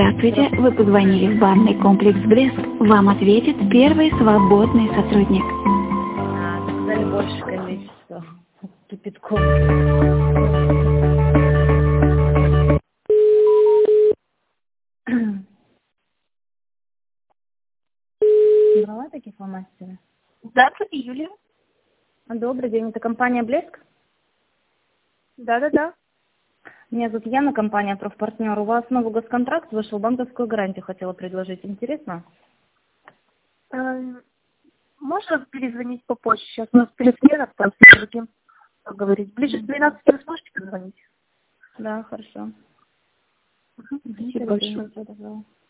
Здравствуйте, вы позвонили в барный комплекс «Блеск». Вам ответит первый свободный сотрудник. Сказали больше количество кипятков. Брала такие фломастеры? Здравствуйте, Юлия. Добрый день, это компания «Блеск»? Да. Меня зовут Яна, компания «Профпартнер». У вас новый госконтракт вышел, банковскую гарантию хотела предложить. Интересно? Можно перезвонить попозже? Сейчас у нас пересмена, там с другим поговорить. Ближе к 12 вы сможете позвонить? Да, хорошо. Спасибо большое.